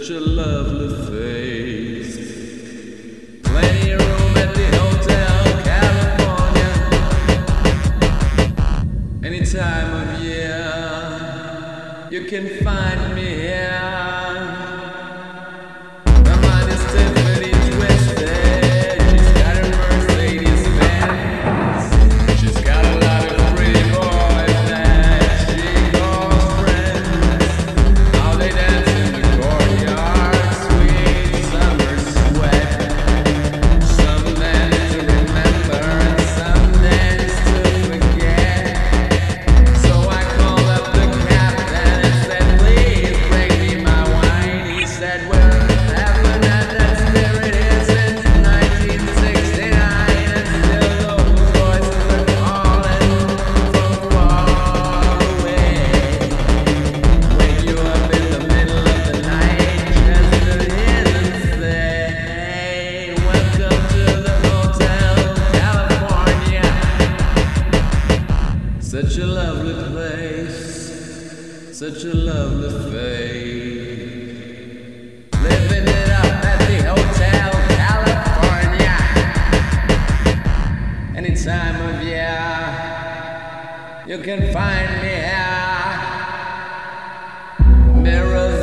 such a lovely face. Plenty of room at the Hotel California. Any time of year, you can find me here. My mind is definitely twisted. She's got a Mercedes Benz. She's got a lot of pretty boys that she calls friends. How they dance in the courtyard, sweet summer sweat. Some dance to remember and some dance to forget. So I called up the captain and said, please bring me my wine. He said, we're having had that spirit here since 1969, and still those voices are calling from far away. Wake you up in the middle of the night just to hear them say, welcome to the Hotel California. Such a lovely place, such a lovely fate. Living it up at the Hotel California. Any time of year, you can find me here. Mirrors